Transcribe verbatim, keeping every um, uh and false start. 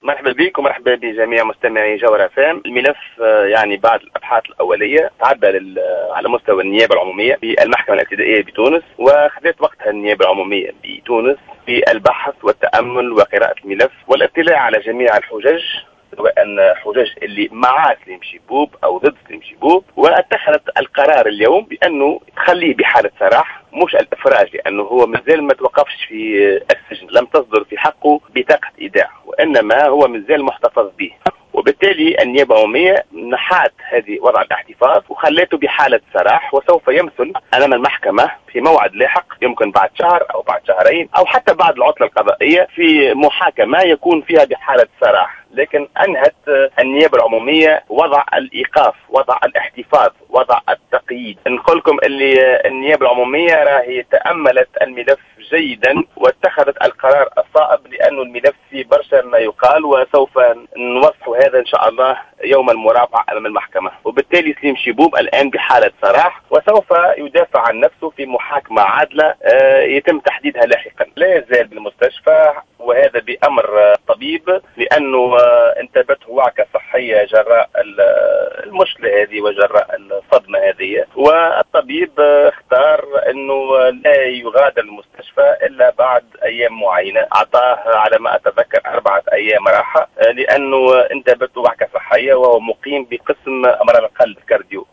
مرحبا بك ومرحبا بجميع مستمعي جوهر اف ام. الملف يعني بعد الابحاث الاوليه تعدى على مستوى النيابه العموميه في المحكمه الابتدائيه بتونس، وخذت وقتها النيابه العموميه بتونس في البحث والتامل وقراءه الملف والاطلاع على جميع الحجج، سواء حجج اللي مع سليم شيبوب او ضد سليم شيبوب، واتخذت القرار اليوم بانه تخليه بحاله سراح، مش الافراج، لانه هو مازال ما توقفش في السجن، لم تصدر في حقه بطاقه ايداع، وانما هو مازال محتفظ به. وبالتالي النيابه العموميه نحت هذه وضع الاحتفاظ وخلته بحاله سراح، وسوف يمثل امام المحكمه في موعد لاحق، يمكن بعد شهر او بعد شهرين او حتى بعد العطله القضائيه، في محاكمه يكون فيها بحاله سراح. لكن انهت النيابه العموميه وضع الايقاف، وضع الاحتفاظ، وضع التقييد. نقول لكم اللي النيابه العموميه راهي تاملت الملف جيدا واتخذت القرار الصائب، لانه الملف فيه برشا ما يقال، وسوف نوضح هذا ان شاء الله يوم المرافعه امام المحكمه. وبالتالي سليم شيبوب الان بحاله سراح، وسوف يدافع عن نفسه في محاكمه عادله يتم تحديدها لاحقا. لا يزال بالمستشفى، وهذا بامر طبيب، لانه انتابته وعكه صحيه جراء المشكله هذه وجراء الصدمه هذه، والطبيب اختار انه لا يغادر المستشفى الا بعد ايام معينه، اعطاه على ما اتذكر اربعه ايام راحه، لانه انتابته وعكه صحيه وهو مقيم بقسم امراض القلب كارديو.